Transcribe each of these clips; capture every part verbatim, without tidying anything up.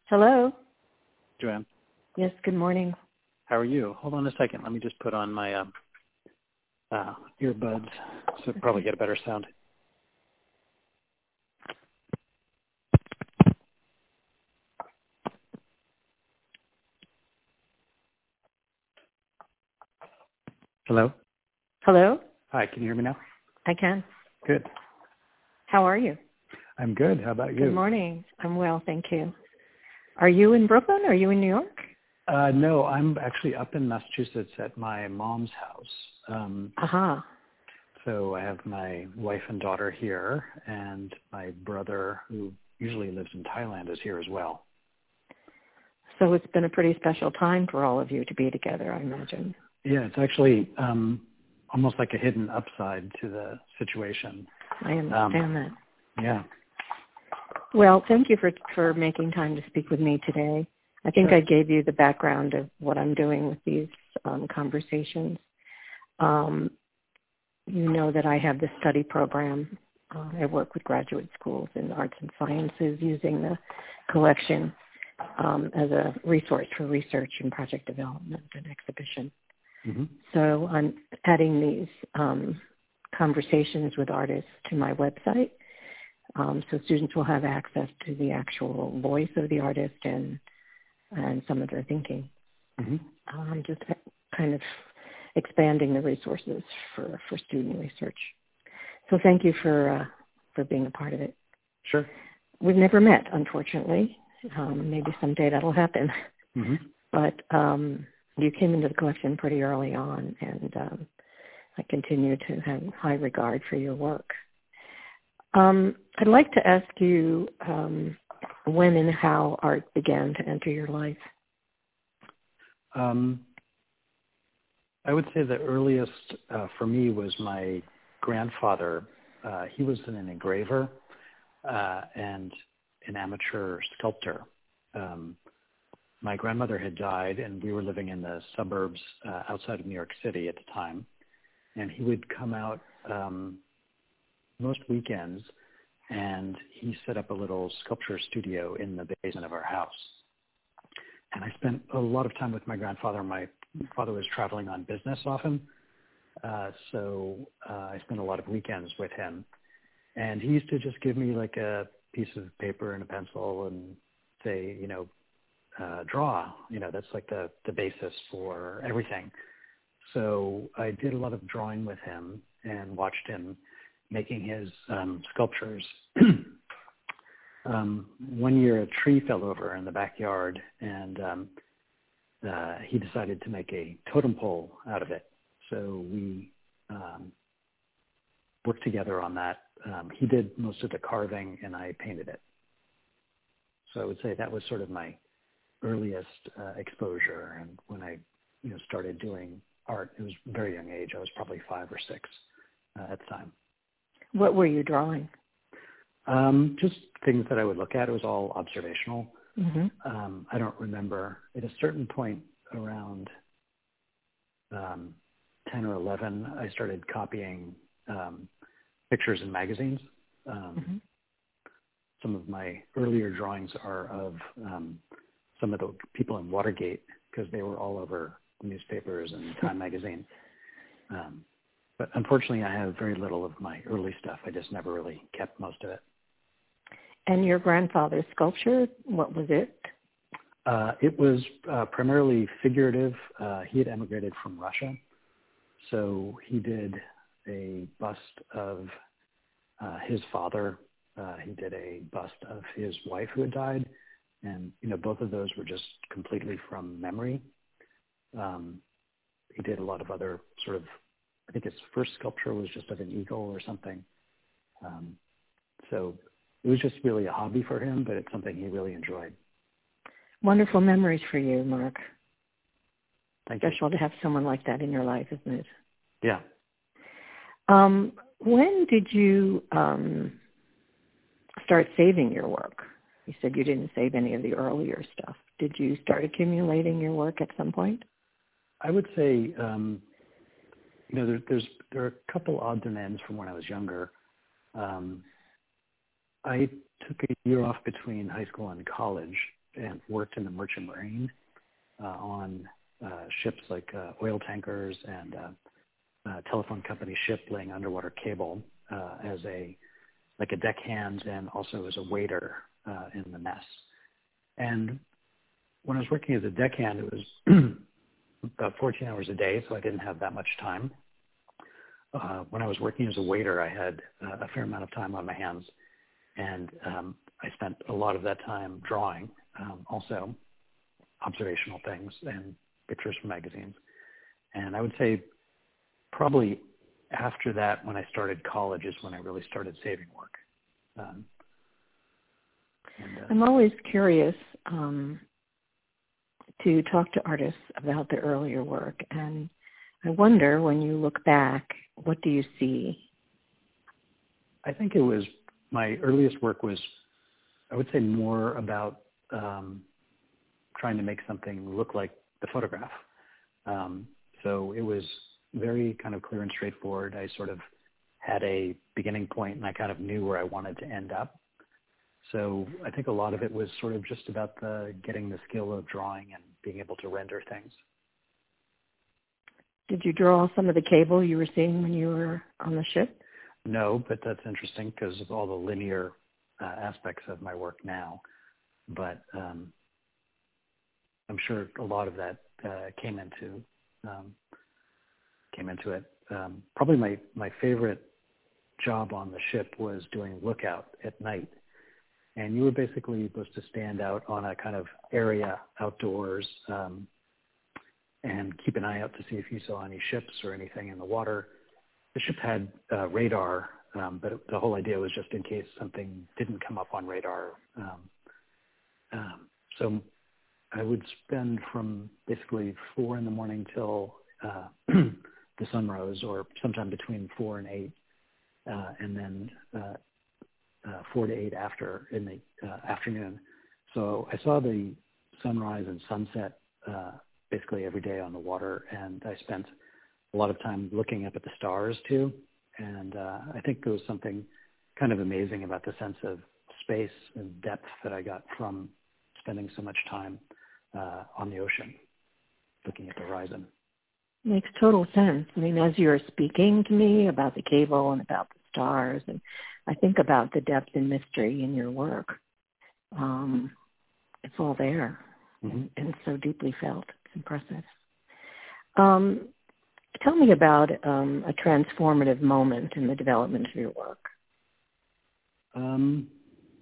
Hello. Joanne, Yes, good morning. how are you? Hold on a second. Let me just put on my uh, uh, earbuds so Okay. probably get a better sound. Hello? Hello. Hi, can you hear me now? I can. Good. How are you? I'm good. How about Good you? morning. I'm well, thank you. Are you in Brooklyn? Are you in New York? Uh, no, I'm actually up in Massachusetts at my mom's house. Um, Aha. so I have my wife and daughter here, and my brother, who usually lives in Thailand, is here as well. So it's been a pretty special time for all of you to be together, I imagine. Yeah, it's actually um, almost like a hidden upside to the situation. I understand Um, that. yeah. Well, thank you for for making time to speak with me today. I think Sure. I gave you the background of what I'm doing with these um, conversations. Um, you know that I have this study program. Uh, I work with graduate schools in arts and sciences using the collection um, as a resource for research and project development and exhibition. Mm-hmm. So I'm adding these um, conversations with artists to my website, um, so students will have access to the actual voice of the artist and and some of their thinking. Mm-hmm. Um, just kind of expanding the resources for, for student research. So thank you for uh, for being a part of it. Sure. We've never met, unfortunately. Um, maybe someday that'll happen. Mm-hmm. But um, you came into the collection pretty early on, and um, I continue to have high regard for your work. Um, I'd like to ask you um, when and how art began to enter your life. Um, I would say the earliest uh, for me was my grandfather. Uh, he was an engraver uh, and an amateur sculptor. Um, my grandmother had died, and we were living in the suburbs uh, outside of New York City at the time. And he would come out um, most weekends, and he set up a little sculpture studio in the basement of our house. And I spent a lot of time with my grandfather. My father was traveling on business often, uh, so uh, I spent a lot of weekends with him. And he used to just give me like a piece of paper and a pencil and say, you know, uh, draw. You know, that's like the, the basis for everything. So I did a lot of drawing with him and watched him making his um, sculptures. um, one year a tree fell over in the backyard, and um, uh, he decided to make a totem pole out of it. So we um, worked together on that. Um, he did most of the carving, and I painted it. So I would say that was sort of my earliest uh, exposure. And when I, you know, started doing art, it was a very young age. I was probably five or six uh, at the time. What were you drawing? Um, just things that I would look at. It was all observational. Mm-hmm. Um, I don't remember. At a certain point around um, ten or eleven, I started copying um, pictures in magazines. Um, Mm-hmm. some of my earlier drawings are of um, some of the people in Watergate, because they were all over newspapers and Time magazine. Um, but unfortunately, I have very little of my early stuff. I just never really kept most of it. And your grandfather's sculpture, what was it? Uh, it was uh, primarily figurative. Uh, he had emigrated from Russia, so he did a bust of uh, his father. Uh, he did a bust of his wife who had died, and you know both of those were just completely from memory. Um, he did a lot of other sort of. I think his first sculpture was just of an eagle or something. Um, so it was just really a hobby for him, but it's something he really enjoyed. Wonderful memories for you, Mark. Thank you. Special to have someone like that in your life, isn't it? Yeah. Um, when did you um, start saving your work? You said you didn't save any of the earlier stuff. Did you start accumulating your work at some point? I would say, um, you know, there, there's there are a couple odds and ends from when I was younger. Um, I took a year off between high school and college, and worked in the merchant marine uh, on uh, ships like uh, oil tankers and uh, uh, telephone company ship laying underwater cable uh, as a like a deckhand and also as a waiter uh, in the mess. And when I was working as a deckhand, it was about fourteen hours a day, so I didn't have that much time. Uh, when I was working as a waiter, I had uh, a fair amount of time on my hands, and um, I spent a lot of that time drawing, um, also observational things and pictures from magazines. And I would say probably after that, when I started college, is when I really started saving work. Um, and, uh, I'm always curious um, to talk to artists about their earlier work, and I wonder, when you look back, what do you see? I think it was, my earliest work was, I would say, more about um, trying to make something look like the photograph. Um, so it was very kind of clear and straightforward. I sort of had a beginning point, and I kind of knew where I wanted to end up. So I think a lot of it was sort of just about the getting the skill of drawing and being able to render things. Did you draw some of the cable you were seeing when you were on the ship? No, but that's interesting because of all the linear uh, aspects of my work now. But um, I'm sure a lot of that uh, came into um, came into it. Um, probably my, my favorite job on the ship was doing lookout at night. And you were basically supposed to stand out on a kind of area outdoors um, and keep an eye out to see if you saw any ships or anything in the water. The ship had uh, radar, um, but the whole idea was just in case something didn't come up on radar. Um, um, so I would spend from basically four in the morning till uh, the sun rose, or sometime between four and eight, uh, and then uh, uh, four to eight after in the uh, afternoon. So I saw the sunrise and sunset uh, basically every day on the water, and I spent a lot of time looking up at the stars too. And uh, I think there was something kind of amazing about the sense of space and depth that I got from spending so much time uh, on the ocean, looking at the horizon. Makes total sense. I mean, as you're speaking to me about the cable and about the stars, and I think about the depth and mystery in your work. Um, it's all there, mm-hmm. and, and so deeply felt. It's impressive. Um, tell me about um, a transformative moment in the development of your work. Um,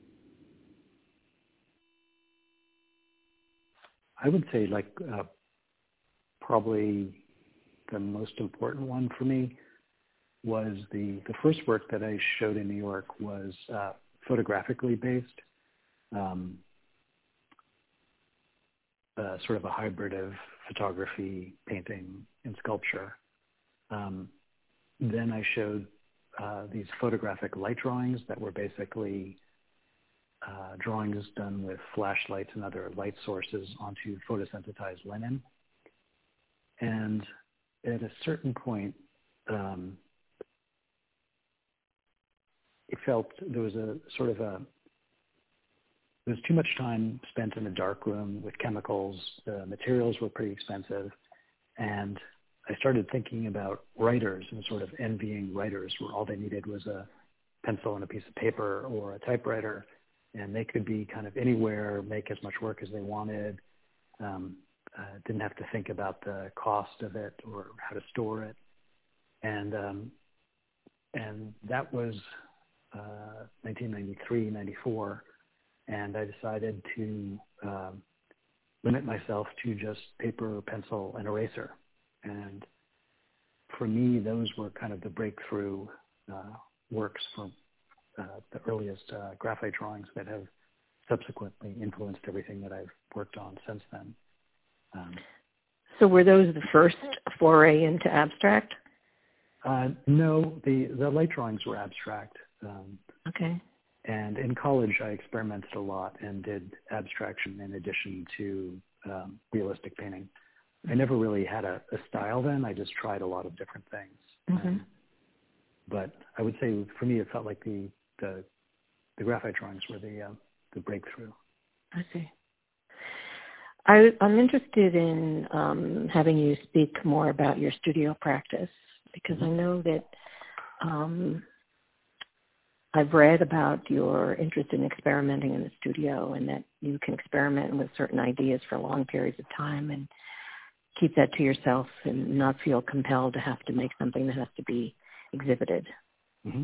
I would say, like, uh, probably the most important one for me was the, the first work that I showed in New York was uh, photographically based, um, uh, sort of a hybrid of photography, painting, and sculpture. Um, then I showed uh, these photographic light drawings that were basically uh, drawings done with flashlights and other light sources onto photosensitized linen. And at a certain point, um, it felt there was a sort of a, there was too much time spent in a dark room with chemicals. The materials were pretty expensive. And I started thinking about writers and sort of envying writers where all they needed was a pencil and a piece of paper or a typewriter, and they could be kind of anywhere, make as much work as they wanted, um, uh, didn't have to think about the cost of it or how to store it. And um, and that was uh, nineteen ninety-three, ninety-four, and I decided to um, limit myself to just paper, pencil, and eraser. And for me, those were kind of the breakthrough uh, works from uh, the earliest uh, graphite drawings that have subsequently influenced everything that I've worked on since then. Um, so were those the first foray into abstract? Uh, no, the, the light drawings were abstract. Um, okay. And in college, I experimented a lot and did abstraction in addition to um, realistic painting. I never really had a, a style then. I just tried a lot of different things. Mm-hmm. Um, but I would say for me, it felt like the the, the graphite drawings were the uh, the breakthrough. I see. I, I'm interested in um, having you speak more about your studio practice, because I know that um, I've read about your interest in experimenting in the studio, and that you can experiment with certain ideas for long periods of time and keep that to yourself and not feel compelled to have to make something that has to be exhibited. Mm-hmm.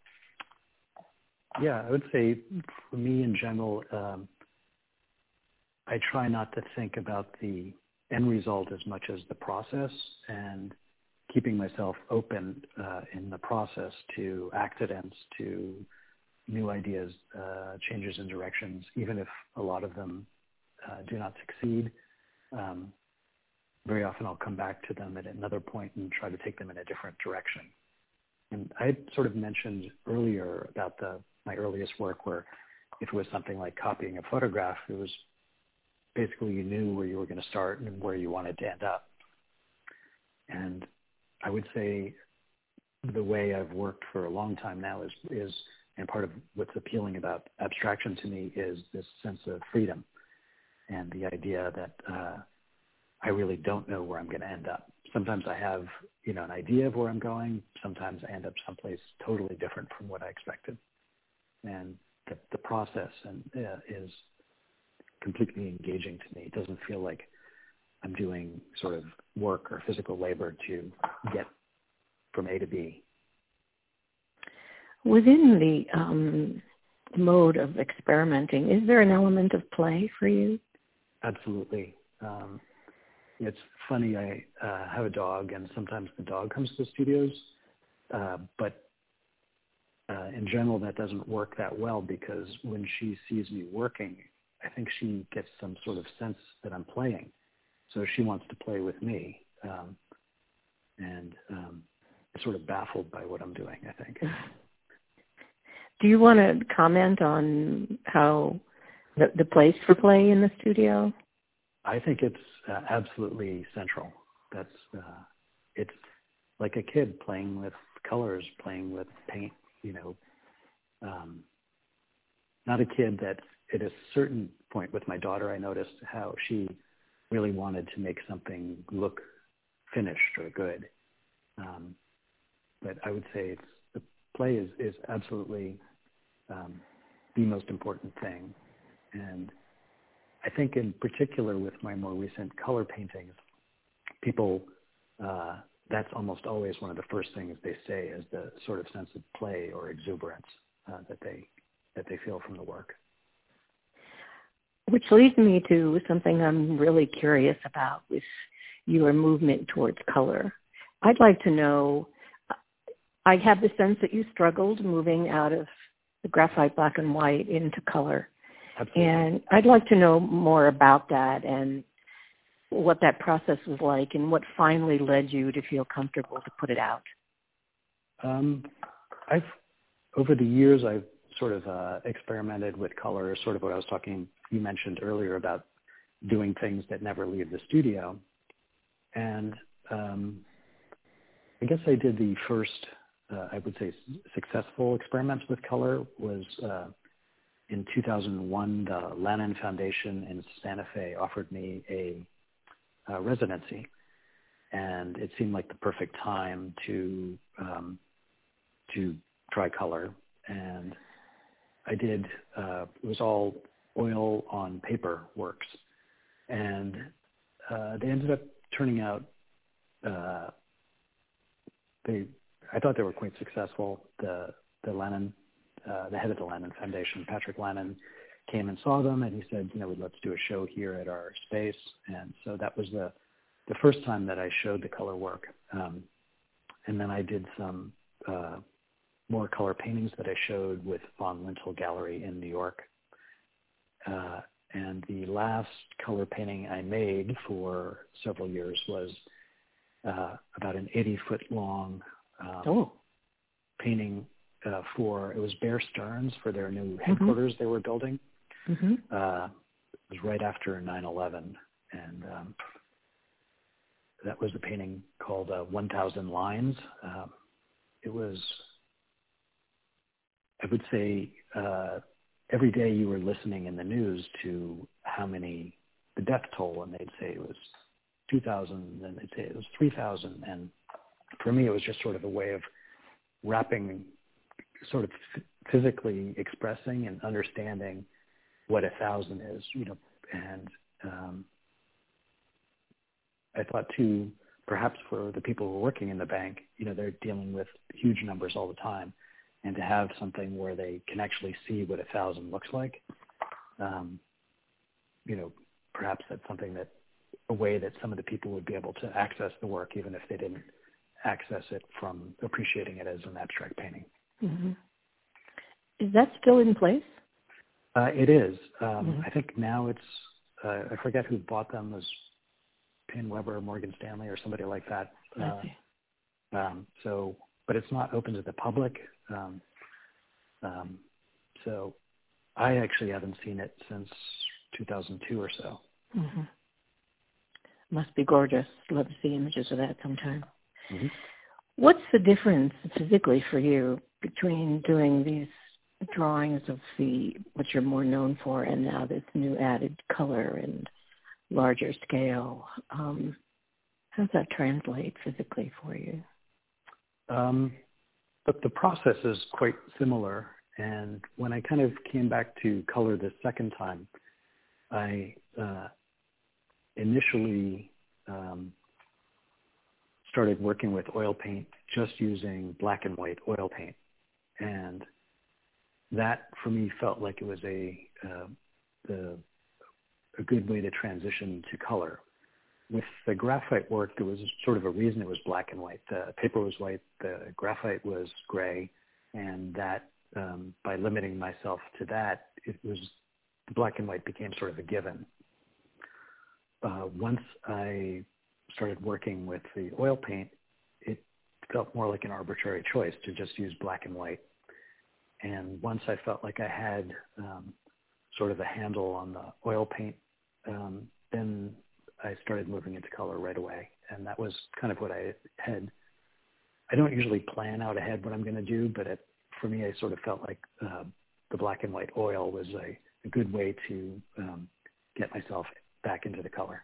Yeah, I would say for me in general, um, I try not to think about the end result as much as the process, and keeping myself open uh, in the process to accidents, to new ideas, uh, changes in directions, even if a lot of them uh, do not succeed. Um, very often I'll come back to them at another point and try to take them in a different direction. And I sort of mentioned earlier about the my earliest work, where if it was something like copying a photograph, it was basically you knew where you were going to start and where you wanted to end up. And I would say the way I've worked for a long time now is, is and part of what's appealing about abstraction to me is this sense of freedom and the idea that uh, I really don't know where I'm going to end up. Sometimes I have, you know, an idea of where I'm going. Sometimes I end up someplace totally different from what I expected. And the, the process and, uh, is completely engaging to me. It doesn't feel like I'm doing sort of work or physical labor to get from A to B. Within the um, mode of experimenting, is there an element of play for you? Absolutely. Um, it's funny, I uh, have a dog, and sometimes the dog comes to the studios, uh, but uh, in general that doesn't work that well, because when she sees me working, I think she gets some sort of sense that I'm playing. So she wants to play with me, um, and um, is sort of baffled by what I'm doing, I think. Do you want to comment on how the, the place for play in the studio? I think it's uh, absolutely central. That's uh, it's like a kid playing with colors, playing with paint. You know, um, not a kid that at a certain point with my daughter, I noticed how she really wanted to make something look finished or good. Um, but I would say it's, the play is, is absolutely um, the most important thing. And I think in particular with my more recent color paintings, people, uh, that's almost always one of the first things they say, is the sort of sense of play or exuberance uh, that they that they feel from the work. Which leads me to something I'm really curious about with your movement towards color. I'd like to know, I have the sense that you struggled moving out of the graphite black and white into color. Absolutely. And I'd like to know more about that and what that process was like and what finally led you to feel comfortable to put it out. Um, I've, over the years, I've sort of uh, experimented with color, sort of what I was talking, you mentioned earlier about doing things that never leave the studio. And um, I guess I did the first, uh, I would say, successful experiments with color was uh, in two thousand one, the Lannan Foundation in Santa Fe offered me a, a residency. And it seemed like the perfect time to um, to try color. And I did, uh, it was all oil on paper works. And uh, they ended up turning out, uh, they, I thought they were quite successful. The, the Lannan, uh, the head of the Lannan Foundation, Patrick Lannan, came and saw them, and he said, you know, let's do a show here at our space. And so that was the, the first time that I showed the color work. Um, and then I did some uh, more color paintings that I showed with Von Lintel Gallery in New York. Uh, and the last color painting I made for several years was uh, about an eighty foot long um, oh. painting uh, for, it was Bear Stearns for their new headquarters mm-hmm. they were building. Mm-hmm. Uh, it was right after nine eleven. And um, that was a painting called uh, one thousand Lines. Um, it was, I would say, uh, every day you were listening in the news to how many, the death toll, and they'd say it was two thousand, and they'd say it was three thousand. And for me, it was just sort of a way of wrapping, sort of physically expressing and understanding what a thousand is, you know. And um, I thought too, perhaps for the people who are working in the bank, you know, they're dealing with huge numbers all the time, and to have something where they can actually see what a thousand looks like, um, you know, perhaps that's something that, a way that some of the people would be able to access the work, even if they didn't access it from appreciating it as an abstract painting. Mm-hmm. Is that still in place? Uh, it is. Um, mm-hmm. I think now it's, uh, I forget who bought them, was PaineWebber or Morgan Stanley or somebody like that. I Uh, see. um, so, but it's not open to the public. Um, um, so I actually haven't seen it since two thousand two or so. Mm-hmm. Must be gorgeous. Love to see images of that sometime. Mm-hmm. What's the difference physically for you between doing these drawings of the what you're more known for and now this new added color and larger scale? Um, how does that translate physically for you? Um, but the process is quite similar. And when I kind of came back to color the second time, I uh, initially um, started working with oil paint, just using black and white oil paint. And that for me felt like it was a, uh, the, a good way to transition to color. With the graphite work, there was sort of a reason it was black and white. The paper was white, the graphite was gray, and that um, by limiting myself to that, it was, the black and white became sort of a given. Uh, once I started working with the oil paint, it felt more like an arbitrary choice to just use black and white. And once I felt like I had um, sort of a handle on the oil paint, um, then I started moving into color right away. And that was kind of what I had. I don't usually plan out ahead what I'm going to do, but it, for me, I sort of felt like uh, the black and white oil was a, a good way to um, get myself back into the color.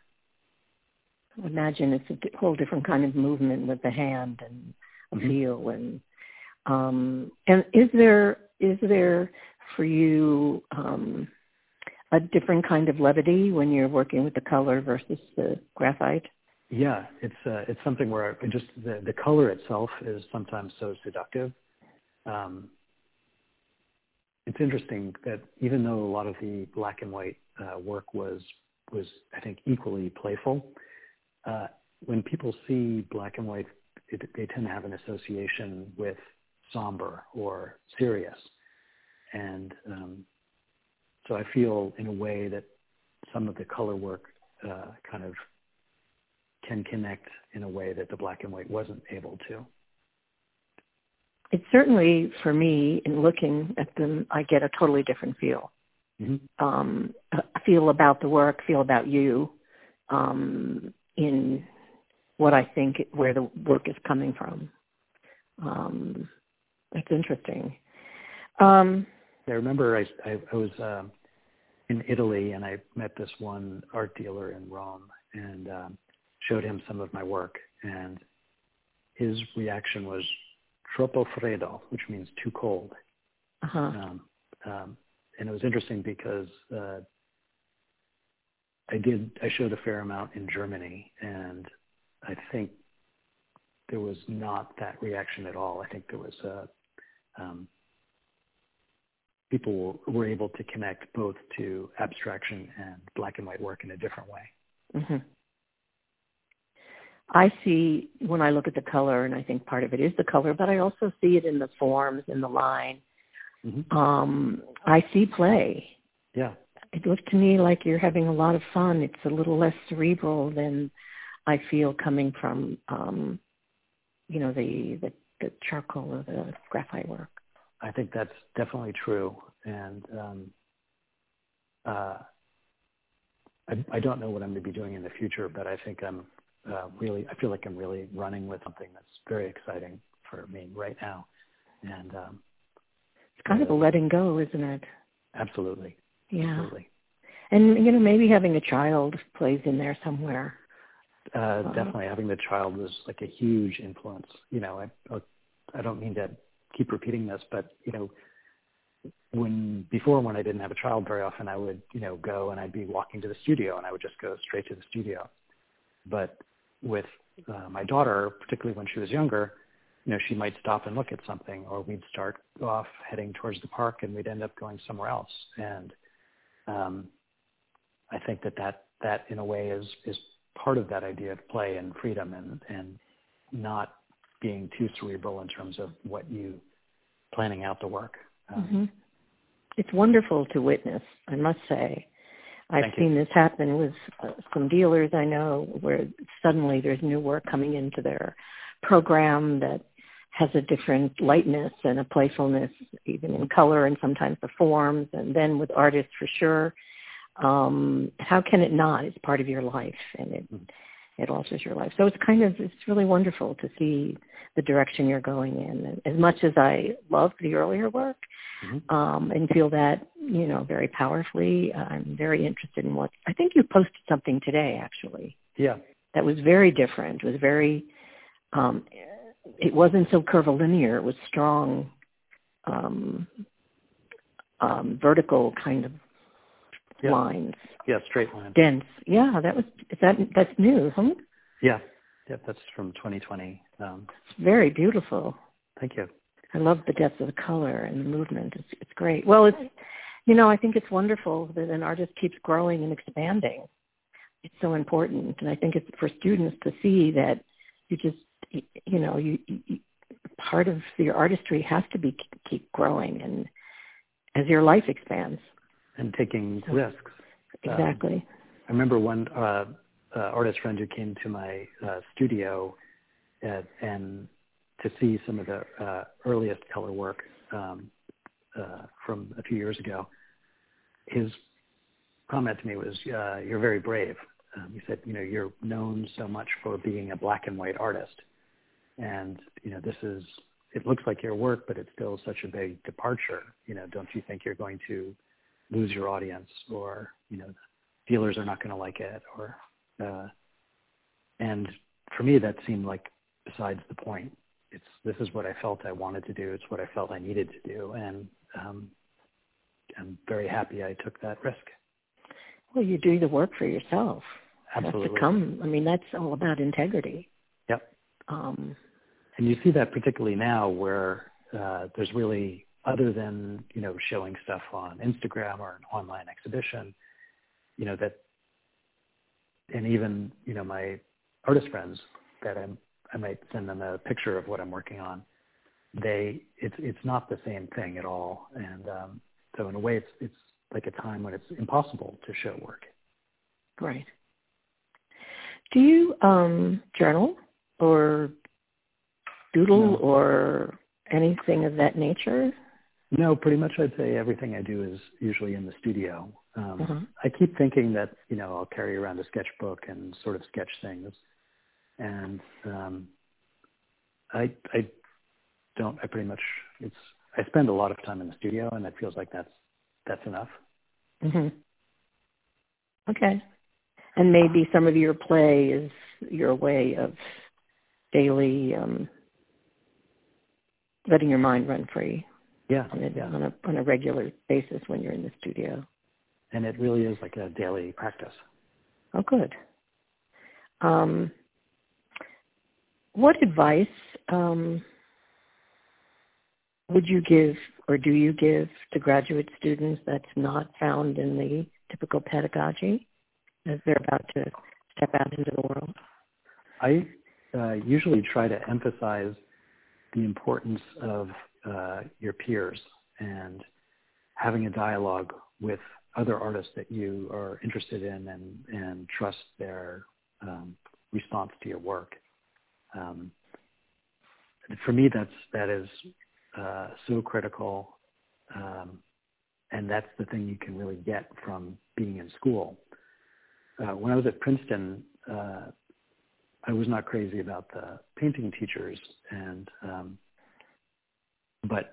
I imagine it's a whole different kind of movement with the hand and a Mm-hmm. feel. And um, and is there is there for you um, a different kind of levity when you're working with the color versus the graphite? Yeah, it's uh, it's something where I just the, the color itself is sometimes so seductive. Um, it's interesting that even though a lot of the black and white uh, work was was I think equally playful, uh, when people see black and white, it, they tend to have an association with somber or serious, and um, so I feel in a way that some of the color work uh, kind of can connect in a way that the black and white wasn't able to. It's certainly, for me, in looking at them, I get a totally different feel. Mm-hmm. Um, a feel about the work, feel about you, um, in what I think, where the work is coming from. Um, that's interesting. Um, I remember I, I, I was um, in Italy, and I met this one art dealer in Rome, and um, showed him some of my work, and his reaction was troppo freddo, which means too cold. uh-huh. Um, um, and it was interesting because uh, I did I showed a fair amount in Germany, and I think there was not that reaction at all. I think there was a um, people were able to connect both to abstraction and black and white work in a different way. Mm-hmm. I see when I look at the color, and I think part of it is the color, but I also see it in the forms, in the line. Mm-hmm. Um, I see play. Yeah. It looks to me like you're having a lot of fun. It's a little less cerebral than I feel coming from, um, you know, the, the, the charcoal or the graphite work. I think that's definitely true. And um, uh, I, I don't know what I'm going to be doing in the future, but I think I'm uh, really, I feel like I'm really running with something that's very exciting for me right now. And um, it's kind uh, of a letting go, isn't it? Absolutely. Yeah. Absolutely. And, you know, maybe having a child plays in there somewhere. Uh, Uh, definitely having the child was like a huge influence. You know, I, I don't mean to keep repeating this, but, you know, when before when I didn't have a child very often, I would, you know, go and I'd be walking to the studio and I would just go straight to the studio. But with uh, my daughter, particularly when she was younger, you know, she might stop and look at something, or we'd start off heading towards the park and we'd end up going somewhere else. And um, I think that, that that in a way is, is part of that idea of play and freedom and, and not being too cerebral in terms of what you planning out the work. Um, mm-hmm. It's wonderful to witness, I must say. I've Thank seen you. this happen with uh, some dealers I know where suddenly there's new work coming into their program that has a different lightness and a playfulness, even in color and sometimes the forms, and then with artists for sure. Um, how can it not? It's part of your life, and it it alters your life. So it's kind of, it's really wonderful to see the direction you're going in. And as much as I love the earlier work, Mm-hmm. um, and feel that, you know, very powerfully, I'm very interested in what, I think you posted something today, actually. Yeah. That was very different. It was very, um, it wasn't so curvilinear. It was strong, um, um, vertical kind of Yeah. lines. Yeah, straight line. Dense. Yeah, that was, is that, that's new, huh? Yeah. Yeah, that's from twenty twenty. Um, It's very beautiful. thank you. I love the depth of the color and the movement. It's, it's great. Well, it's, you know, I think it's wonderful that an artist keeps growing and expanding. It's so important. And I think it's for students to see that you just, you know, you, you part of your artistry has to be keep growing and as your life expands. And taking So, risks. exactly. Um, I remember one uh, uh, artist friend who came to my uh, studio at, and to see some of the uh, earliest color work um, uh, from a few years ago. His comment to me was, uh, "You're very brave." Um, he said, "You know, you're known so much for being a black and white artist, and you know, this is. It looks like your work, but it's still such a big departure. You know, don't you think you're going to lose your audience, or you know, dealers are not going to like it, or?" Uh, and for me, that seemed like besides the point. It's this is what I felt I wanted to do. It's what I felt I needed to do, and um, I'm very happy I took that risk. Well, you do the work for yourself. Absolutely. It has to come. I mean, that's all about integrity. Yep. Um, And you see that particularly now where uh, there's really, other than, you know, showing stuff on Instagram or an online exhibition, you know, that, and even, you know, my artist friends that I'm, I might send them a picture of what I'm working on. They, it's, it's not the same thing at all. And um, so in a way, it's, it's like a time when it's impossible to show work. right. Do you um, journal or doodle No. or anything of that nature? No, pretty much I'd say everything I do is usually in the studio. Um, Uh-huh. I keep thinking that, you know, I'll carry around a sketchbook and sort of sketch things. And um, I, I don't, I pretty much, it's, I spend a lot of time in the studio and it feels like that's, that's enough. Mm-hmm. Okay. And maybe some of your play is your way of daily um, letting your mind run free Yeah, on a, yeah. on a on a regular basis when you're in the studio. And it really is like a daily practice. Oh, good. Um, what advice um, would you give, or do you give, to graduate students that's not found in the typical pedagogy as they're about to step out into the world? I uh, usually try to emphasize the importance of uh, your peers and having a dialogue with other artists that you are interested in and, and trust their um, response to your work. Um, for me, that's, that is uh, so critical, um, and that's the thing you can really get from being in school. Uh, when I was at Princeton, uh, I was not crazy about the painting teachers, and um, but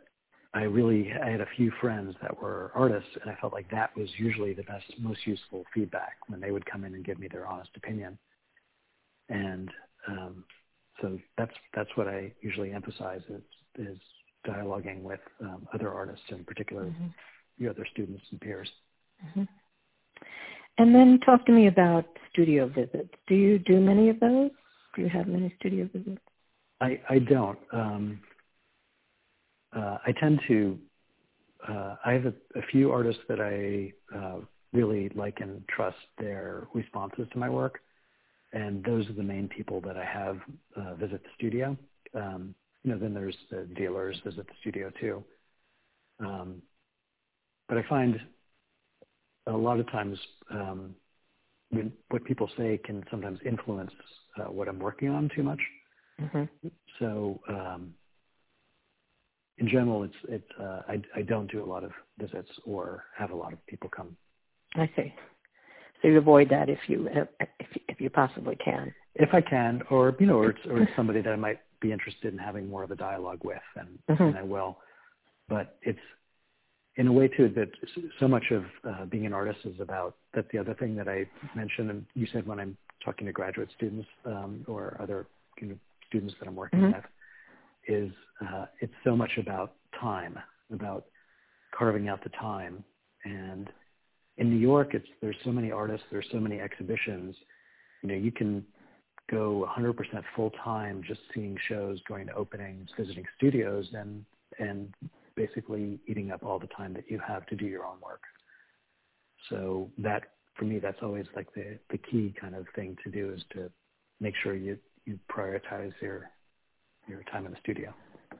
I really, I had a few friends that were artists, and I felt like that was usually the best, most useful feedback when they would come in and give me their honest opinion. And um, so that's that's what I usually emphasize is, is dialoguing with um, other artists, in particular, mm-hmm. your other students and peers. Mm-hmm. And then talk to me about studio visits. Do you do many of those? Do you have many studio visits? I, I don't. Um, uh, I tend to, uh, I have a, a few artists that I uh, really like and trust their responses to my work. And those are the main people that I have uh, visit the studio. Um, you know, then there's the dealers visit the studio too. Um, but I find a lot of times um, when, what people say can sometimes influence uh, what I'm working on too much. Mm-hmm. So um, in general, it's it. Uh, I, I don't do a lot of visits or have a lot of people come. I see. So you avoid that if you if if you possibly can. If I can, or you know, or it's, or it's somebody that I might be interested in having more of a dialogue with, and, mm-hmm. and I will. But it's in a way too that so much of uh, being an artist is about. That's the other thing that I mentioned, and you said when I'm talking to graduate students um, or other you know, students that I'm working mm-hmm. with, is uh, it's so much about time, about carving out the time. And in New York, it's there's so many artists, there's so many exhibitions. You know, you can go one hundred percent full time just seeing shows, going to openings, visiting studios, and and basically eating up all the time that you have to do your own work. So that, for me, that's always like the, the key kind of thing to do is to make sure you, you prioritize your your time in the studio.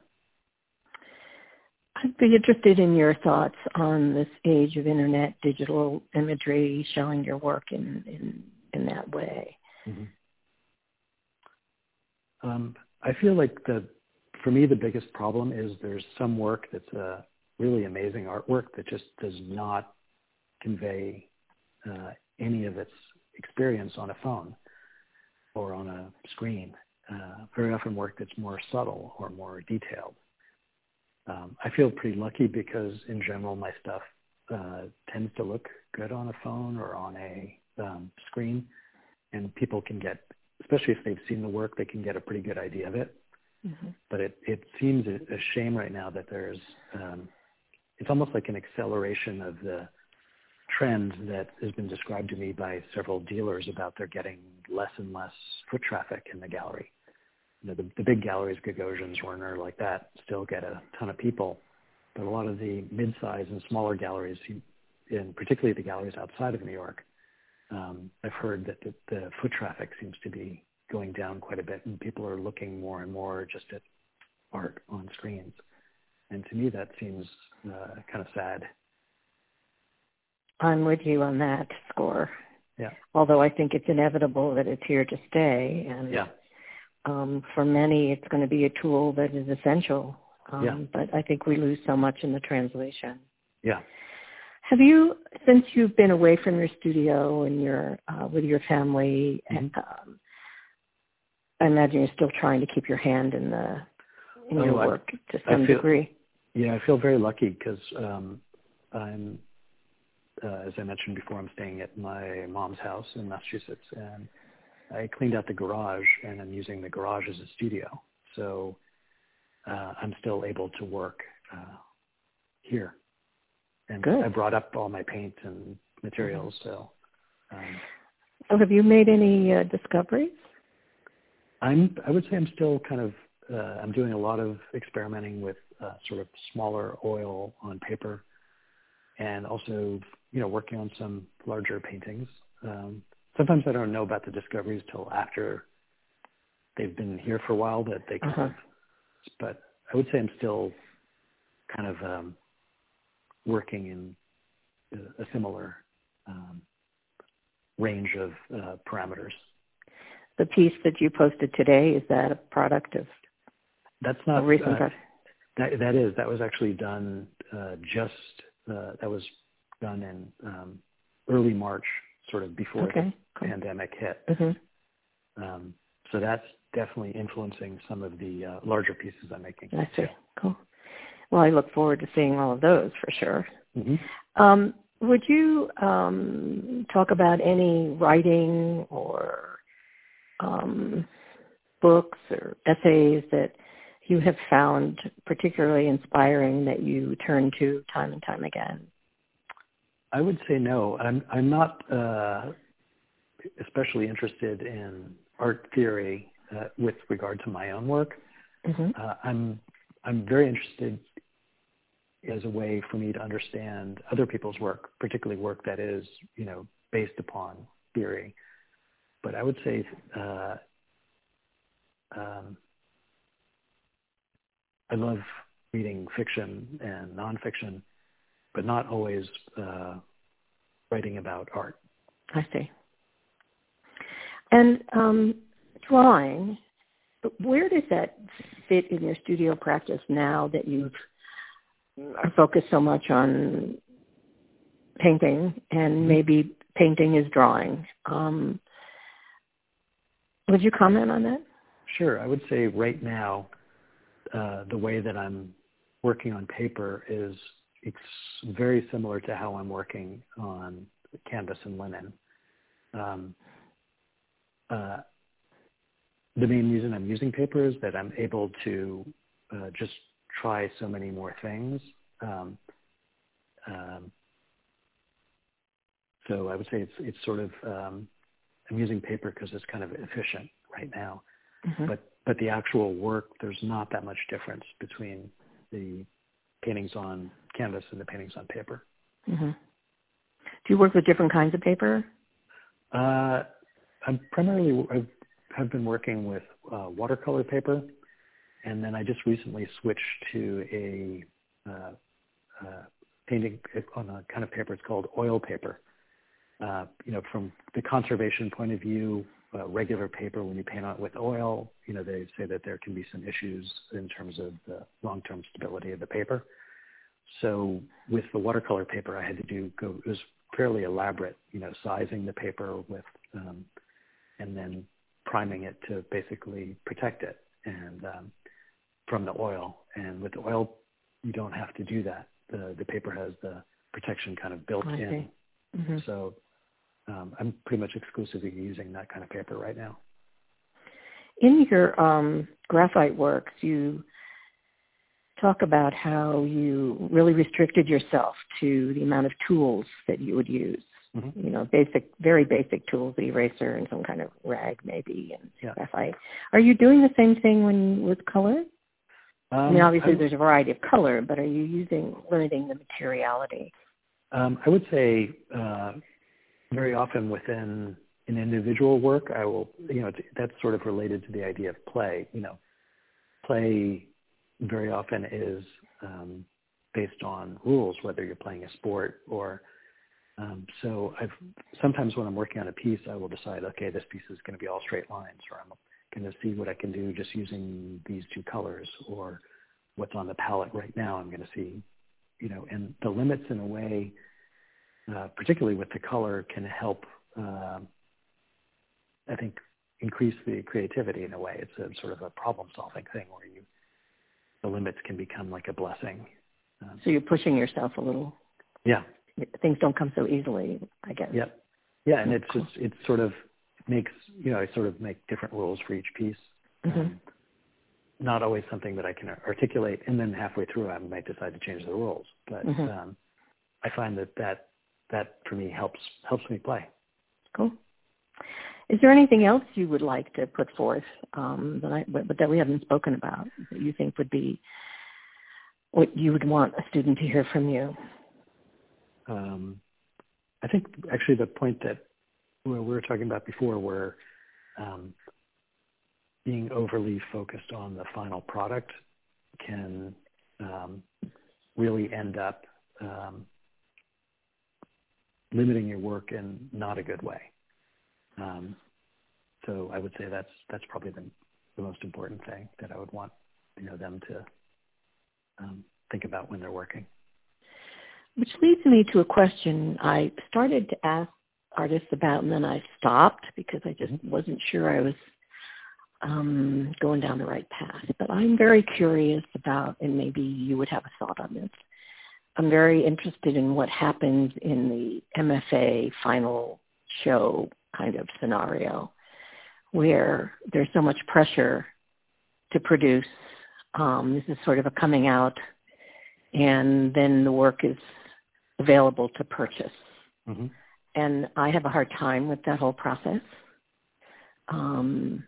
I'd be interested in your thoughts on this age of internet, digital imagery, showing your work in, in, in that way. Mm-hmm. Um, I feel like the, for me, the biggest problem is there's some work that's a really amazing artwork that just does not convey uh, any of its experience on a phone or on a screen. Uh, very often work that's more subtle or more detailed. Um, I feel pretty lucky because in general my stuff uh, tends to look good on a phone or on a um, screen, and people can get, especially if they've seen the work, they can get a pretty good idea of it. Mm-hmm. But it, it seems a, a shame right now that there's, um, it's almost like an acceleration of the trend that has been described to me by several dealers about there getting less and less foot traffic in the gallery. You know, the, the big galleries, Gagosians, Werner, like that, still get a ton of people. But a lot of the mid-size and smaller galleries, and particularly the galleries outside of New York, um, I've heard that the, the foot traffic seems to be going down quite a bit, and people are looking more and more just at art on screens. And to me, that seems uh, kind of sad. I'm with you on that score. Yeah. Although I think it's inevitable that it's here to stay, and yeah. um, for many, it's going to be a tool that is essential. Um, yeah. But I think we lose so much in the translation. Yeah. Have you, since you've been away from your studio and you're uh, with your family, mm-hmm. um, I imagine you're still trying to keep your hand in the in oh, your work I, to some I feel, degree. Yeah, I feel very lucky because um, I'm, uh, as I mentioned before, I'm staying at my mom's house in Massachusetts, and I cleaned out the garage, and I'm using the garage as a studio. So uh, I'm still able to work uh, here. And Good. I brought up all my paint and materials. Mm-hmm. So, um, so have you made any uh, discoveries? I'm. I would say I'm still kind of. Uh, I'm doing a lot of experimenting with uh, sort of smaller oil on paper, and also, you know, working on some larger paintings. Um, sometimes I don't know about the discoveries till after they've been here for a while. That they kind uh-huh. of. But I would say I'm still kind of. Um, working in a similar um, range of uh, parameters. The piece that you posted today, is that a product of That's not a recent uh, product? That, that is. That was actually done uh, just, uh, that was done in um, early March, sort of before okay. the cool. pandemic hit. Mm-hmm. Um, so that's definitely influencing some of the uh, larger pieces I'm making. I see. Yeah. Cool. Well, I look forward to seeing all of those for sure. Mm-hmm. Um, would you um, talk about any writing or um, books or essays that you have found particularly inspiring that you turn to time and time again? I would say no. I'm I'm not uh, especially interested in art theory uh, with regard to my own work. Mm-hmm. Uh, I'm I'm very interested as a way for me to understand other people's work, particularly work that is, you know, based upon theory. But I would say uh, um, I love reading fiction and nonfiction, but not always uh, writing about art. I see. And um, drawing, where does that fit in your studio practice now that you've are focused so much on painting and maybe painting is drawing? Um, would you comment on that? Sure. I would say right now, uh, the way that I'm working on paper is it's very similar to how I'm working on canvas and linen. Um, uh, the main reason I'm using paper is that I'm able to uh, just try so many more things. Um, um, so I would say it's it's sort of um, I'm using paper because it's kind of efficient right now. Mm-hmm. But but the actual work, there's not that much difference between the paintings on canvas and the paintings on paper. Mm-hmm. Do you work with different kinds of paper? Uh, I'm primarily I've, have been working with uh, watercolor paper, and then I just recently switched to a uh, uh, painting on a kind of paper. It's called oil paper. Uh, you know, from the conservation point of view, uh, regular paper, when you paint on it with oil, you know, they say that there can be some issues in terms of the long-term stability of the paper. So with the watercolor paper, I had to do go. It was fairly elaborate, you know, sizing the paper with, um, and then priming it to basically protect it and um, from the oil. And with the oil, you don't have to do that. The the paper has the protection kind of built I in. See. Mm-hmm. So um, I'm pretty much exclusively using that kind of paper right now. In your um, graphite works, you talk about how you really restricted yourself to the amount of tools that you would use. Mm-hmm. You know, basic, very basic tools, the eraser and some kind of rag maybe, and yeah. graphite. Are you doing the same thing when with color? Um, I mean, obviously I, there's a variety of color, but are you using limiting the materiality? Um, I would say uh, very often within an individual work, I will, you know, that's sort of related to the idea of play. You know, play very often is um, based on rules, whether you're playing a sport or. Um, so I've sometimes when I'm working on a piece, I will decide, okay, this piece is going to be all straight lines, or I'm going to see what I can do just using these two colors, or what's on the palette right now. I'm going to see, you know, and the limits in a way, uh, particularly with the color, can help. Uh, I think increase the creativity in a way. It's a sort of a problem-solving thing where you the limits can become like a blessing. Um, so you're pushing yourself a little. Yeah. Things don't come so easily, I guess. Yeah. Yeah, and it's cool. just, it sort of makes, you know, I sort of make different rules for each piece. Mm-hmm. Um, not always something that I can articulate, and then halfway through I might decide to change the rules. But mm-hmm. um, I find that, that that for me helps helps me play. Cool. Is there anything else you would like to put forth um, that I, but, but that we haven't spoken about that you think would be what you would want a student to hear from you? Um, I think actually the point that we were talking about before, where um, being overly focused on the final product can um, really end up um, limiting your work in not a good way. Um, so I would say that's that's probably the, the most important thing that I would want, you know, them to um, think about when they're working. Which leads me to a question I started to ask artists about, and then I stopped because I just mm-hmm. wasn't sure I was um, going down the right path. But I'm very curious about, and maybe you would have a thought on this, I'm very interested in what happens in the M F A final show kind of scenario where there's so much pressure to produce. Um, this is sort of a coming out, and then the work is available to purchase. Mm-hmm. And I have a hard time with that whole process. Um,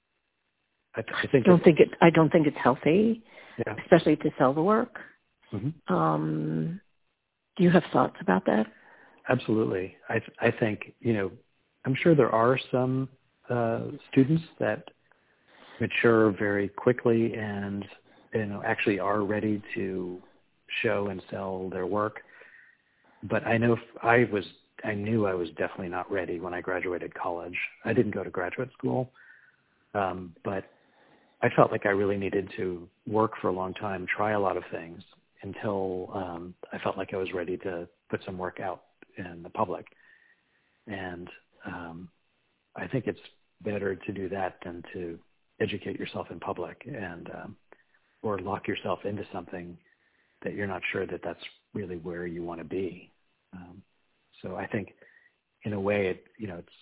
I, I think don't it, think it. I don't think it's healthy, yeah. especially to sell the work. Mm-hmm. Um, do you have thoughts about that? Absolutely. I I think, you know, I'm sure there are some uh, students that mature very quickly and, you know, actually are ready to show and sell their work. But I know I was, I knew I was definitely not ready when I graduated college. I didn't go to graduate school, um, but I felt like I really needed to work for a long time, try a lot of things until um, I felt like I was ready to put some work out in the public. And um, I think it's better to do that than to educate yourself in public and um, or lock yourself into something that you're not sure that that's really where you want to be. Um, so I think in a way, it, you know,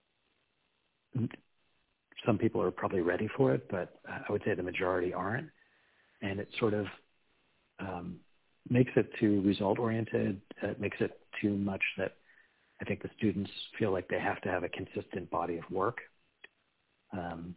it's some people are probably ready for it, but I would say the majority aren't. And it sort of um, makes it too result-oriented. It makes it too much that I think the students feel like they have to have a consistent body of work. Um,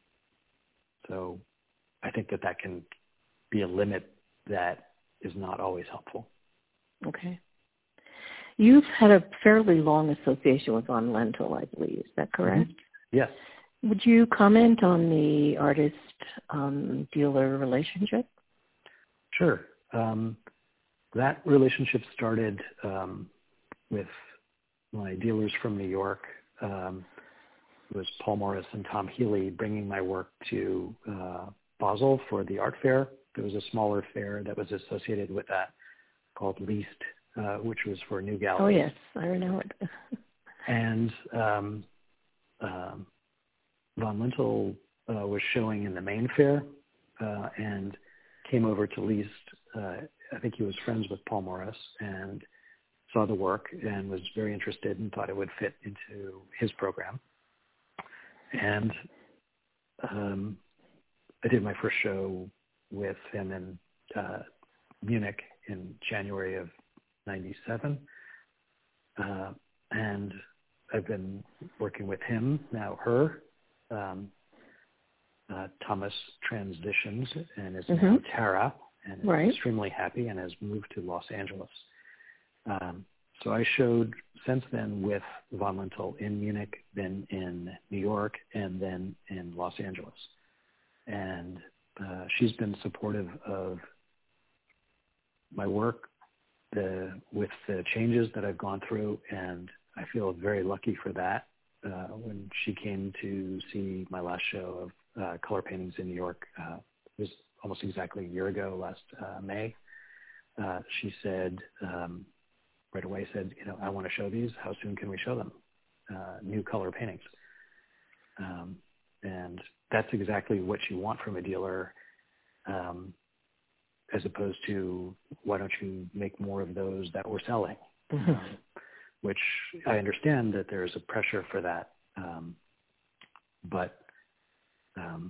so I think that that can be a limit that is not always helpful. Okay. You've had a fairly long association with Von Lentil, I believe. Is that correct? Mm-hmm. Yes. Would you comment on the artist-dealer relationship? Sure. Um, that relationship started um, with my dealers from New York. Um, it was Paul Morris and Tom Healy bringing my work to uh, Basel for the art fair. There was a smaller fair that was associated with that called Least, uh, which was for new galleries. Oh, yes. I know it. And um, um, Von Lentil uh, was showing in the main fair uh, and came over to Least. Uh, I think he was friends with Paul Morris and saw the work and was very interested and thought it would fit into his program. And um, I did my first show with him in uh, Munich in January of ninety-seven. Uh, and I've been working with him, now her. Um, uh, Thomas transitioned and is Mm-hmm. now Tara, and is Right. extremely happy and has moved to Los Angeles. Um, so I showed since then with Von Lentil in Munich, then in New York, and then in Los Angeles. And uh, she's been supportive of my work the, with the changes that I've gone through, and I feel very lucky for that. Uh, when she came to see my last show of uh, color paintings in New York, uh, it was almost exactly a year ago, last uh, May, uh, she said, um, right away said, you know, I want to show these. How soon can we show them? Uh, new color paintings. Um, and that's exactly what you want from a dealer, um, as opposed to why don't you make more of those that we're selling? Mm-hmm. Um, which I understand that there's a pressure for that. Um, but um,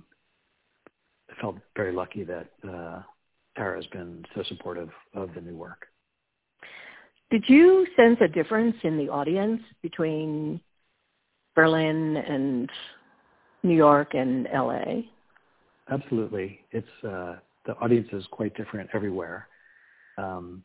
I felt very lucky that uh, Tara has been so supportive of the new work. Did you sense a difference in the audience between Berlin and New York and L A? Absolutely. It's uh, the audience is quite different everywhere. Um,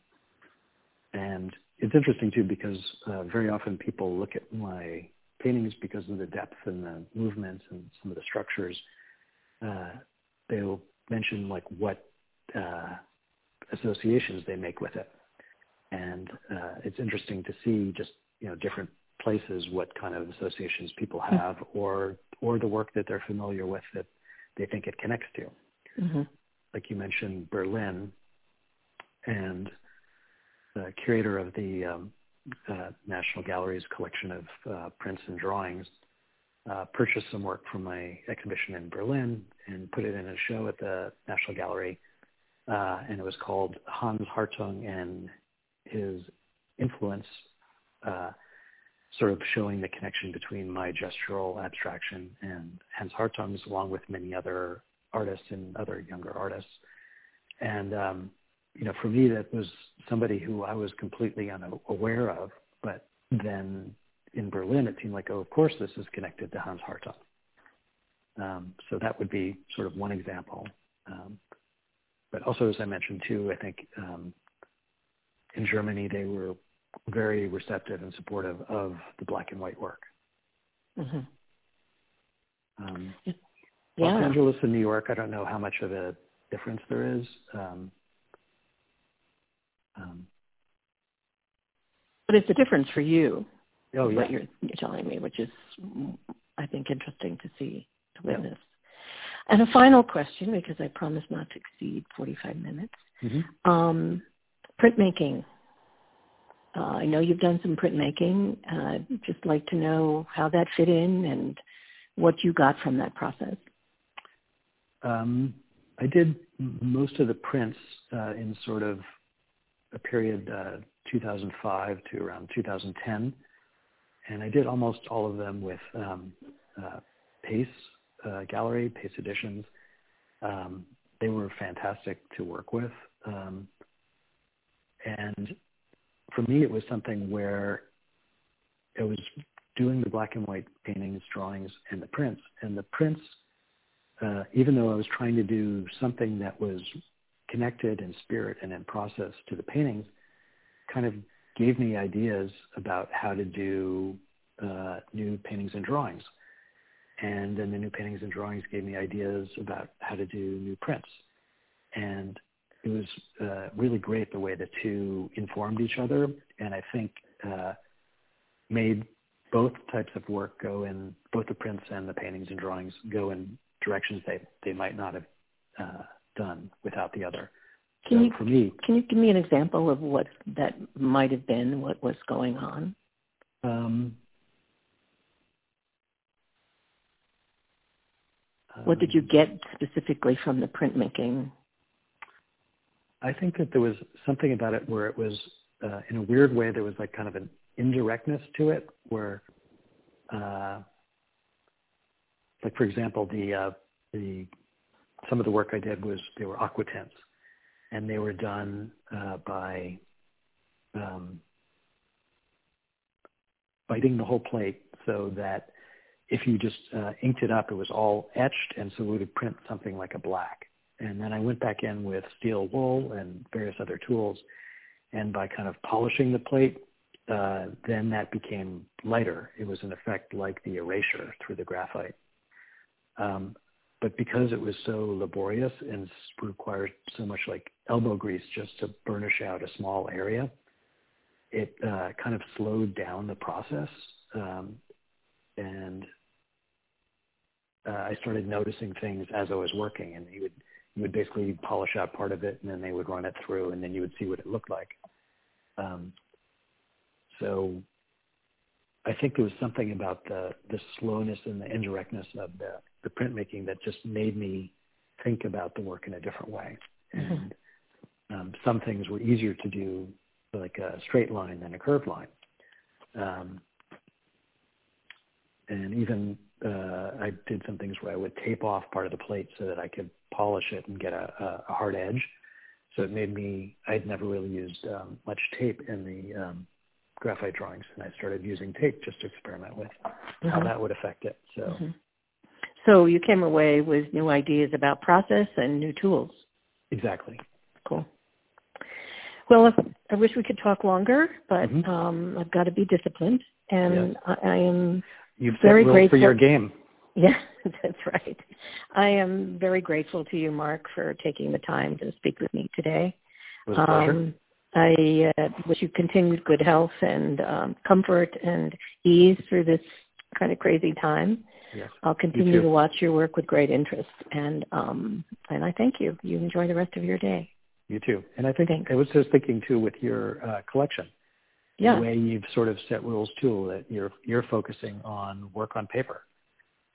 and it's interesting, too, because uh, very often people look at my paintings because of the depth and the movements and some of the structures. Uh, they'll mention, like, what uh, associations they make with it. And uh, it's interesting to see just, you know, different places, what kind of associations people have, mm-hmm. or or the work that they're familiar with that they think it connects to. Mm-hmm. Like you mentioned, Berlin, and the curator of the um, uh, National Gallery's collection of uh, prints and drawings uh, purchased some work from my exhibition in Berlin and put it in a show at the National Gallery. Uh, and it was called Hans Hartung and His Influence, uh, sort of showing the connection between my gestural abstraction and Hans Hartung's, along with many other artists and other younger artists. And, um, you know, for me, that was somebody who I was completely unaware of, but then in Berlin, it seemed like, oh, of course, this is connected to Hans Hartung. Um, so that would be sort of one example. Um, but also, as I mentioned, too, I think um, in Germany, they were very receptive and supportive of the black and white work. Mm-hmm. Um, yeah. Los Angeles and New York, I don't know how much of a difference there is. Um, um, but it's a difference for you. Oh, yeah. What you're, you're telling me, which is, I think, interesting to see, to witness. Yeah. And a final question, because I promise not to exceed forty-five minutes. Mm-hmm. Um, printmaking. Uh, I know you've done some printmaking. Uh, just like to know how that fit in and what you got from that process. Um, I did most of the prints uh, in sort of a period uh, two thousand five to around two thousand ten. And I did almost all of them with um, uh, Pace uh, Gallery, Pace Editions. Um, they were fantastic to work with. Um, and for me, it was something where I was doing the black and white paintings, drawings, and the prints. And the prints, uh, even though I was trying to do something that was connected in spirit and in process to the paintings, kind of gave me ideas about how to do uh, new paintings and drawings. And then the new paintings and drawings gave me ideas about how to do new prints. And it was uh, really great the way the two informed each other, and I think uh, made both types of work go in, both the prints and the paintings and drawings go in directions they, they might not have uh, done without the other. Can so you, for me, can you give me an example of what that might have been, what was going on? Um, what did you get specifically from the printmaking? I think that there was something about it where it was, uh, in a weird way, there was like kind of an indirectness to it where, uh, like for example, the, uh, the, some of the work I did was, they were aquatints. And they were done uh, by um, biting the whole plate so that if you just uh, inked it up, it was all etched, and so we would print something like a black. And then I went back in with steel wool and various other tools, and by kind of polishing the plate, uh, then that became lighter. It was in effect like the erasure through the graphite. Um, But because it was so laborious and required so much like elbow grease just to burnish out a small area, it uh, kind of slowed down the process. Um, and uh, I started noticing things as I was working, and you would you would basically polish out part of it, and then they would run it through, and then you would see what it looked like. Um, so I think there was something about the, the slowness and the indirectness of the, the printmaking that just made me think about the work in a different way. Mm-hmm. And um, some things were easier to do like a straight line than a curved line. Um, and even uh, I did some things where I would tape off part of the plate so that I could polish it and get a, a hard edge. So it made me, I'd never really used um, much tape in the um, graphite drawings, and I started using tape just to experiment with mm-hmm. how that would affect it. So, mm-hmm. so you came away with new ideas about process and new tools. Exactly. Cool. Well, I wish we could talk longer, but mm-hmm. um, I've got to be disciplined, and yes. I, I am You've very set rules grateful for your game. Yeah, that's right. I am very grateful to you, Mark, for taking the time to speak with me today. It was a pleasure. Um, I uh, wish you continued good health and um, comfort and ease through this kind of crazy time. Yes. I'll continue to watch your work with great interest, and um, and I thank you. You enjoy the rest of your day. You too. And I think Thanks. I was just thinking too with your uh, collection, yeah. the way you've sort of set rules too, that you're you're focusing on work on paper,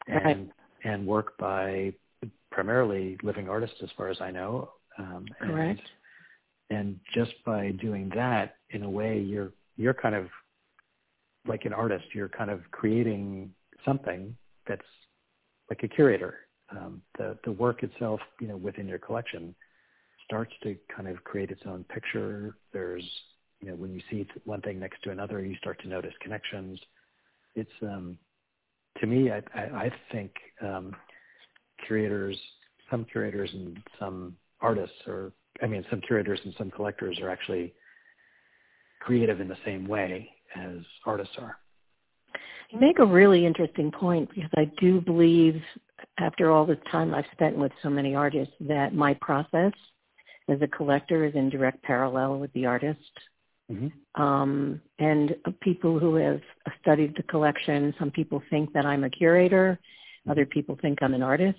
and right. and work by primarily living artists, as far as I know. Um, Correct. And, and just by doing that, in a way, you're you're kind of like an artist. You're kind of creating something that's like a curator. Um, the the work itself, you know, within your collection, starts to kind of create its own picture. There's, you know, when you see one thing next to another, you start to notice connections. It's um, to me, I, I, I think um, curators, some curators and some artists, or I mean, some curators and some collectors are actually creative in the same way as artists are. You make a really interesting point, because I do believe, after all this time I've spent with so many artists, that my process as a collector is in direct parallel with the artist. Mm-hmm. Um, and people who have studied the collection, some people think that I'm a curator, Mm-hmm. other people think I'm an artist.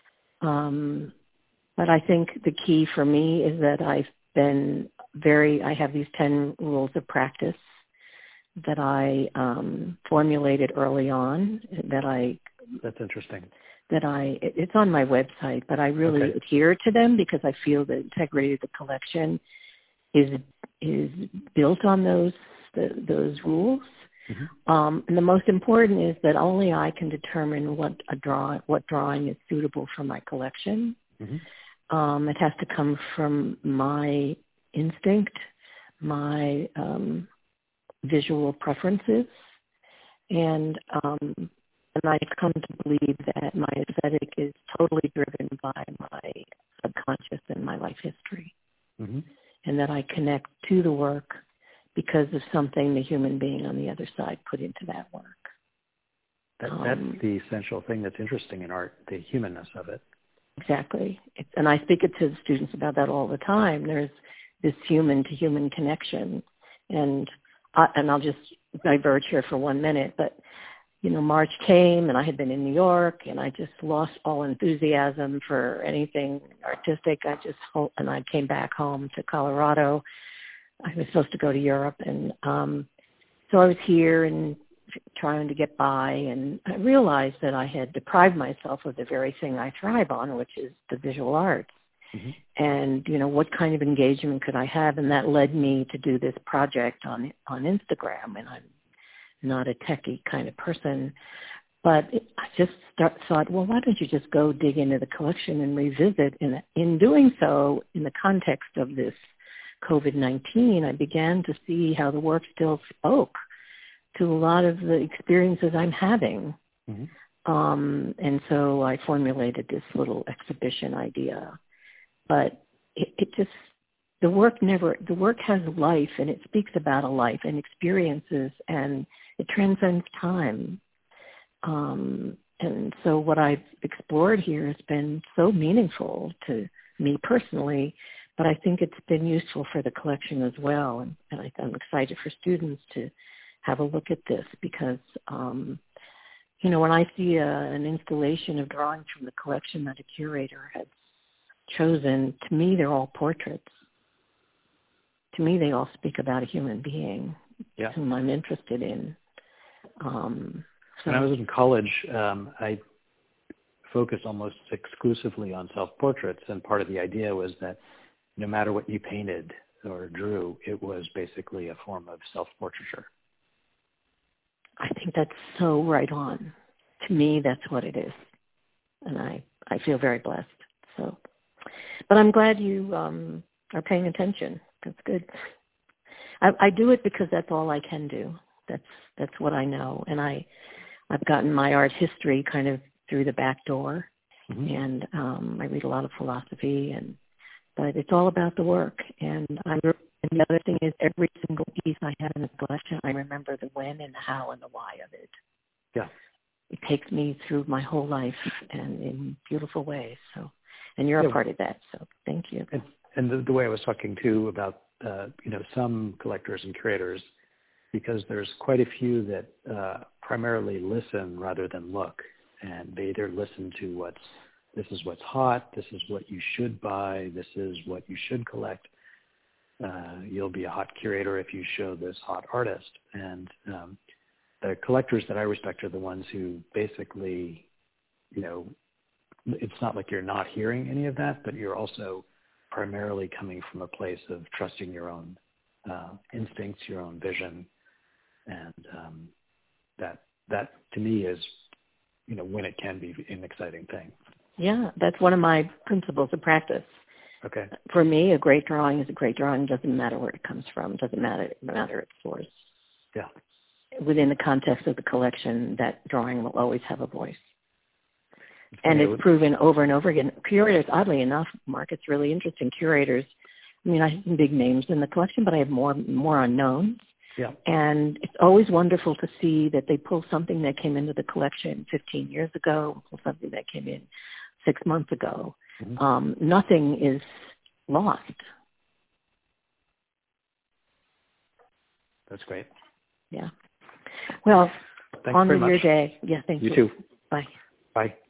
Um, but I think the key for me is that I've been very, I have these ten rules of practice that I um, formulated early on, that I That's interesting. that I, it's on my website, but I really Okay. adhere to them because I feel the integrity of the collection is is built on those the, those rules. Mm-hmm. Um, and the most important is that only I can determine what a draw what drawing is suitable for my collection. Mm-hmm. Um, it has to come from my instinct, my um, visual preferences, and um, and I've come to believe that my aesthetic is totally driven by my subconscious and my life history, Mm-hmm. and that I connect to the work because of something the human being on the other side put into that work. That, Um, that's the essential thing that's interesting in art, the humanness of it. Exactly. It's, and I speak it to the students about that all the time. There's this human-to-human connection. And, I, and I'll just diverge here for one minute, but, you know, March came and I had been in New York and I just lost all enthusiasm for anything artistic. I just, and I came back home to Colorado. I was supposed to go to Europe. And um, so I was here and trying to get by, and I realized that I had deprived myself of the very thing I thrive on, which is the visual arts. Mm-hmm. And, you know, what kind of engagement could I have? And that led me to do this project on on Instagram. And I'm not a techie kind of person, but it, I just start, thought, well, why don't you just go dig into the collection and revisit? And in doing so, in the context of this COVID nineteen, I began to see how the work still spoke to a lot of the experiences I'm having. Mm-hmm. Um, and so I formulated this little exhibition idea. But it, it just, the work never, the work has life, and it speaks about a life and experiences, and it transcends time. Um, and so what I've explored here has been so meaningful to me personally, but I think it's been useful for the collection as well. And, and I, I'm excited for students to have a look at this because, um, you know, when I see a, an installation of drawings from the collection that a curator has chosen, to me, they're all portraits. To me, they all speak about a human being Yeah. whom I'm interested in. Um, so, When I was in college, um, I focused almost exclusively on self-portraits, and part of the idea was that no matter what you painted or drew, it was basically a form of self-portraiture. I think that's so right on. To me, that's what it is. And I, I feel very blessed. So, but I'm glad you um, are paying attention. That's good. I, I do it because that's all I can do. That's that's what I know. And I, I've gotten my art history kind of through the back door. Mm-hmm. And um, I read a lot of philosophy, and but it's all about the work. And I and the other thing is every single piece I have in the collection, I remember the when and the how and the why of it. Yeah. It takes me through my whole life and in beautiful ways. So, and you're yeah. a part of that. So thank you. And, and the, the way I was talking too about, uh, you know, some collectors and curators, because there's quite a few that uh, primarily listen rather than look. And they either listen to what's, this is what's hot, this is what you should buy, this is what you should collect. Uh, you'll be a hot curator if you show this hot artist. And um, the collectors that I respect are the ones who basically you know, it's not like you're not hearing any of that, but you're also primarily coming from a place of trusting your own uh, instincts, your own vision, and um, that that to me is, you know, when it can be an exciting thing. Yeah, that's one of my principles of practice. Okay. For me, a great drawing is a great drawing. Doesn't matter where it comes from. Doesn't matter matter its source. Yeah. Within the context of the collection, that drawing will always have a voice. It's And funny, it's proven over and over again. Curators, oddly enough, Mark, it's really interesting. Curators, I mean, I have some big names in the collection, but I have more more unknowns. Yeah. And it's always wonderful to see that they pull something that came into the collection fifteen years ago, pull something that came in six months ago. Mm-hmm. Um, nothing is lost. That's great. Yeah. Well, Thanks on very with your much. day. Yeah, thank you. You too. Bye. Bye.